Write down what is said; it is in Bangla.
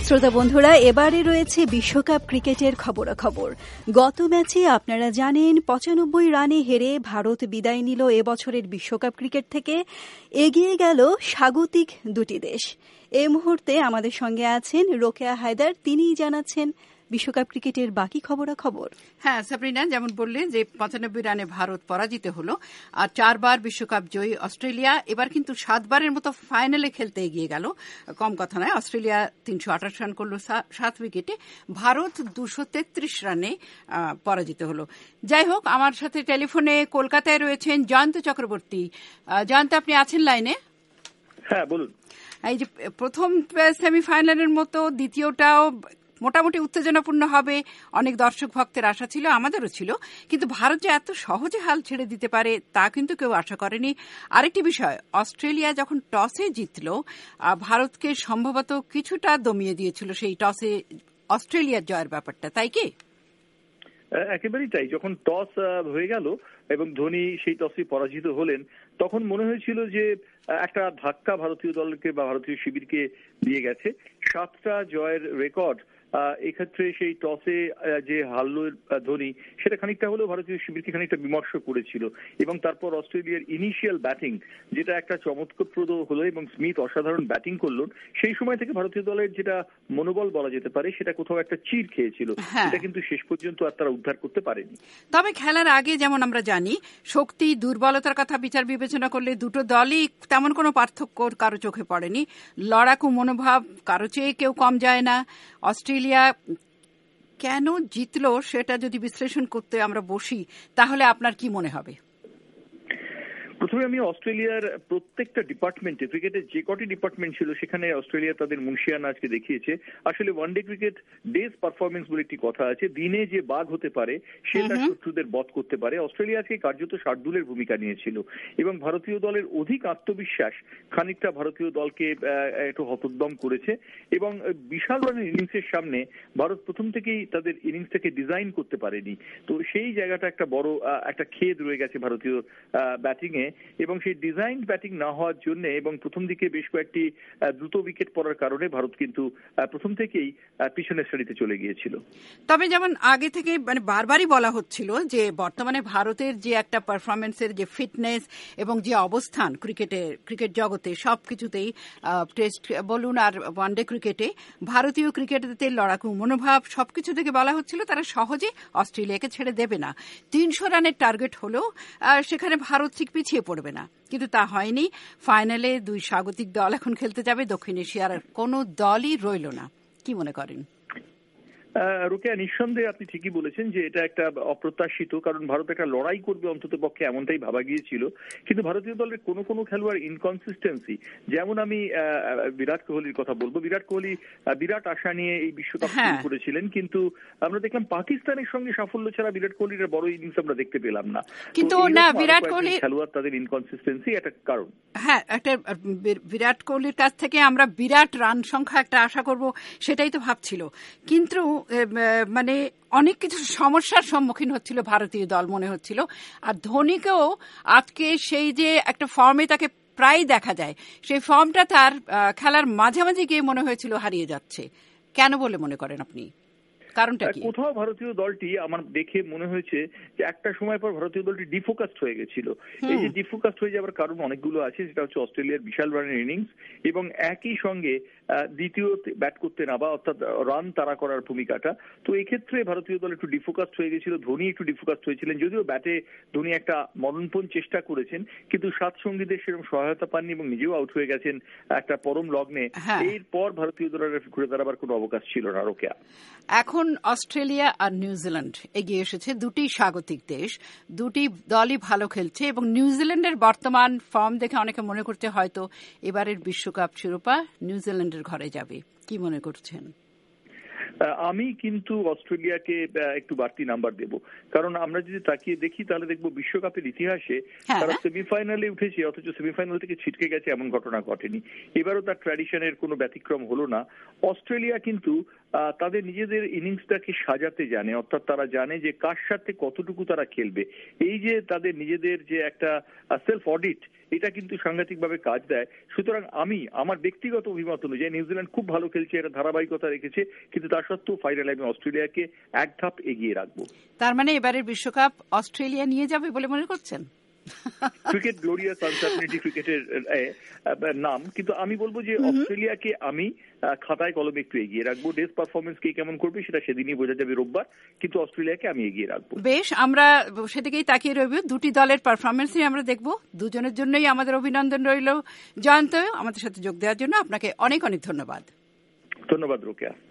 শ্রোতা বন্ধুরা, এবারে রয়েছে বিশ্বকাপ ক্রিকেটের খবরাখবর। গত ম্যাচে আপনারা জানেন ৯৫ রানে হেরে ভারত বিদায় নিল এবছরের বিশ্বকাপ ক্রিকেট থেকে। এগিয়ে গেল স্বাগতিক দুটি দেশ। এই মুহূর্তে আমাদের সঙ্গে আছেন রোকেয়া হায়দার, তিনিই জানাচ্ছেন বিশ্বকাপ ক্রিকেটের বাকি খবরাখবর। হ্যাঁ সাবরিনা, যেমন বললেন যে ৯৫ রানে ভারত পরাজিত হলো, আর ৪ বার বিশ্বকাপ জয়ী অস্ট্রেলিয়া এবার কিন্তু ৭ বারের মতো ফাইনালে খেলতে এগিয়ে গেল। কম কথা নয়, অস্ট্রেলিয়া ৩২৮ রান করলো ৭ উইকেটে, ভারত ২৩৩ রানে পরাজিত হলো। যাই হোক, আমার সাথে টেলিফোনে কলকাতায় রয়েছেন জয়ন্ত চক্রবর্তী। জয়ন্ত, আপনি আছেন লাইনে? হ্যাঁ বলুন। এই যে প্রথম সেমিফাইনালের মতো দ্বিতীয়টাও মোটামুটি উত্তেজনাপূর্ণ হবে, অনেক দর্শক ভক্তের আশা ছিল, আমাদেরও ছিল, কিন্তু ভারত যে এত সহজে হাল ছেড়ে দিতে পারে তা কিন্তু কেউ আশা করেনি। আরেকটি বিষয়, অস্ট্রেলিয়া যখন টসে জিতল, ভারতকে সম্ভবত কিছুটা দমিয়ে দিয়েছিল সেই টসে অস্ট্রেলিয়ার জয়ের ব্যাপারটা, তাই কি? একেবারেই তাই। যখন টস হয়ে গেল এবং ধোনি সেই টসে পরাজিত হলেন, তখন মনে হয়েছিল যে একটা ধাক্কা ভারতীয় দলকে বা ভারতীয় শিবিরকে দিয়ে গেছে। 7টা জয়ের রেকর্ড, এক্ষেত্রে সেই টসে যে হারল ধোনি, সেটা খানিকটা হলেও ভারতীয় শিবিরকে খানিকটা বিমর্ষ করেছিল। এবং তারপর অস্ট্রেলিয়ার ইনিশিয়াল ব্যাটিং যেটা একটা চমৎকারপ্রদ হলো এবং স্মিথ অসাধারণ ব্যাটিং করলেন, সেই সময় থেকে ভারতীয় দলের যেটা মনোবল বলা যেতে পারে সেটা কোথাও একটা চির খেয়েছিল। এটা কিন্তু শেষ পর্যন্ত আর তারা উদ্ধার করতে পারেনি। তবে খেলার আগে যেমন আমরা জানি, শক্তি দুর্বলতার কথা বিচার বিবেচনা করলে দুটো দলই তেমন কোনো পার্থক্য কারো চোখে পড়েনি। লড়াকু মনোভাব, কারো চেয়ে কেউ কম যায় না। অস্ট্রেলিয়া কেন জিতলো সেটা যদি বিশ্লেষণ করতে আমরা বসি, তাহলে আপনার কি মনে হবে? প্রথমে আমি অস্ট্রেলিয়ার প্রত্যেকটা ডিপার্টমেন্টে, ক্রিকেটের যে কটি ডিপার্টমেন্ট ছিল সেখানে অস্ট্রেলিয়া তাদের মুনশিয়ানা আজকে দেখিয়েছে। আসলে ওয়ানডে ক্রিকেট ডেজ পারফরমেন্স বলে একটি কথা আছে, দিনে যে বাঘ হতে পারে সে তার শত্রুদের বধ করতে পারে। অস্ট্রেলিয়া আজকে কার্যত শার্দুলের ভূমিকা নিয়েছিল এবং ভারতীয় দলের অধিক আত্মবিশ্বাস খানিকটা ভারতীয় দলকে একটু হতোদ্যম করেছে। এবং বিশাল রানের ইনিংসের সামনে ভারত প্রথম থেকেই তাদের ইনিংসটাকে ডিজাইন করতে পারেনি। তো সেই জায়গাটা একটা বড় একটা খেদ রয়ে গেছে ভারতীয় ব্যাটিং এ। এবং সেই ডিজাইন ব্যাটিং না হওয়ার জন্য এবং প্রথম দিকে বেশ কয়েকটি দ্রুত উইকেট পড়ার কারণে ভারত কিন্তু প্রথম থেকেই পিছনের সারিতে চলে গিয়েছিল। তবে যেমন আগে থেকে মানে বারবারই বলা হচ্ছিল যে বর্তমানে ভারতের যে একটা পারফরমেন্সের যে ফিটনেস এবং যে অবস্থান ক্রিকেট জগতে সবকিছুতেই, টেস্ট বলুন আর ওয়ানডে ক্রিকেটে, ভারতীয় ক্রিকেটারদের লড়াকু মনোভাব সবকিছু থেকে বলা হচ্ছিল তারা সহজে অস্ট্রেলিয়াকে ছেড়ে দেবে না। ৩০০ রানের টার্গেট হলেও সেখানে ভারত ঠিক পিছিয়ে পড়বে না, কিন্তু তা হয়নি। ফাইনালে দুই স্বাগতিক দল এখন খেলতে যাবে, দক্ষিণ এশিয়ার কোনো দলই রইল না। কি মনে করেন? রোকেয়া, নিঃসন্দেহে আপনি ঠিকই বলেছেন যে এটা একটা অপ্রত্যাশিত, কারণ ভারত একটা লড়াই করবে অন্তত পক্ষে এমনটাই ভাবা গিয়েছিল। কিন্তু ভারতীয় দলের কোনো খেলোয়াড় ইনকনসিস্টেন্সি, যেমন আমি বিরাট কোহলির কথা বলবো। বিরাট কোহলি বিরাট আশা নিয়ে এই বিশ্বকাপ শুরু করেছিলেন, কিন্তু আমরা দেখলাম পাকিস্তানের সঙ্গে সাফল্য ছাড়া বিরাট কোহলির বড় ইনিংস আমরা দেখতে পেলাম না। কিন্তু না, বিরাট কোহলি খেলোয়াড় তাদের ইনকনসিস্টেন্সি একটা কারণ। হ্যাঁ, একটা বিরাট কোহলির কাছ থেকে আমরা বিরাট রান সংখ্যা একটা আশা করব, সেটাই তো ভাবছিল। কিন্তু মানে অনেক কিছু সমস্যার সম্মুখীন হচ্ছিল ভারতীয় দল মনে হচ্ছিল। আর ধোনিকেও আজকে সেই যে একটা ফর্মে তাকে প্রায় দেখা যায়, সেই ফর্মটা তার খেলার মাঝামাঝি গিয়ে মনে হয়েছিল হারিয়ে যাচ্ছে। কেন বলে মনে করেন আপনি? কারণটা কি? কোথাও ভারতীয় দলটি আমার দেখে মনে হয়েছে যে একটা সময় পর ভারতীয় দলটি ডিফোকাসড হয়ে গেছিল। এই যে ডিফোকাসড হয়ে যাওয়ার কারণ অনেকগুলো আছে, সেটা হচ্ছে অস্ট্রেলিয়ার বিশাল রানের ইনিংস এবং একই সঙ্গে দ্বিতীয় ব্যাট করতে নামা, অর্থাৎ রান তাড়া করার ভূমিকাটা। তো এক্ষেত্রে ভারতীয় দল একটু ডিফোকাসড হয়ে গেছিল, ধোনি একটু ডিফোকাসড হয়েছিলেন। যদিও ব্যাটে ধোনি একটা মরণপণ চেষ্টা করেছেন, কিন্তু সাত সঙ্গীদের সেরকম সহায়তা পাননি এবং নিজেও আউট হয়ে গেছেন একটা পরম লগ্নে। এরপর ভারতীয় দলের ঘুরে দাঁড়াবার কোনো অবকাশ ছিল না। রোকেয়া, এখন অস্ট্রেলিয়া আর নিউজিল্যান্ড এগিয়ে এসেছে, দুটি স্বাগতিক দেশ, দুটি দলই ভালো খেলছে এবং নিউজিল্যান্ডের বর্তমান ফর্ম দেখে অনেকে মনে করছে হয়তো এবারের বিশ্বকাপ শিরোপা নিউজিল্যান্ডের ঘরে যাবে। কি মনে করছেন? আমি কিন্তু অস্ট্রেলিয়াকে একটু বাড়তি নাম্বার দেব, কারণ আমরা যদি তাকিয়ে দেখি তাহলে দেখবো বিশ্বকাপের ইতিহাসে তারা সেমিফাইনালে উঠেছে, অথচ সেমিফাইনাল থেকে ছিটকে গেছে এমন ঘটনা ঘটেনি। এবারও তার ট্র্যাডিশনের কোনো ব্যতিক্রম হলো না। অস্ট্রেলিয়া কিন্তু তাদের নিজেদের ইনিংসটাকে সাজাতে জানে, অর্থাৎ তারা জানে যে কার সাথে কতটুকু তারা খেলবে। এই যে তাদের নিজেদের যে একটা সেলফ অডিট, এটা কিন্তু সাংঘাতিকভাবে কাজ দেয়। সুতরাং আমার ব্যক্তিগত অভিমত অনুযায়ী নিউজিল্যান্ড খুব ভালো খেলছে, এটা ধারাবাহিকতা রেখেছে, কিন্তু তা সত্ত্বেও ফাইনালে আমি অস্ট্রেলিয়াকে এক ধাপ এগিয়ে রাখবো। তার মানে এবারের বিশ্বকাপ অস্ট্রেলিয়া নিয়ে যাবে বলে মনে করছেন? ক্রিকেট গ্লোরিয়াস আনসার্টেনিটি ক্রিকেটের নাম, কিন্তু আমি বলবো যে অস্ট্রেলিয়াকে আমি খাতায় কলমে একটু এগিয়ে রাখবো। ডেস পারফরমেন্স কে কেমন করবে সেটা সেদিনই বোঝা যাবে রোববার, কিন্তু অস্ট্রেলিয়াকে আমি এগিয়ে রাখবো। বেশ, আমরা সেদিকেই তাকিয়ে রইব। দুটি দলের পারফরমেন্সই আমরা দেখব। দুজনের জন্যই আমাদের অভিনন্দন রইল। জয়ন্ত, আমাদের সাথে যোগ দেওয়ার জন্য আপনাকে অনেক অনেক ধন্যবাদ। ধন্যবাদ রোকেয়া।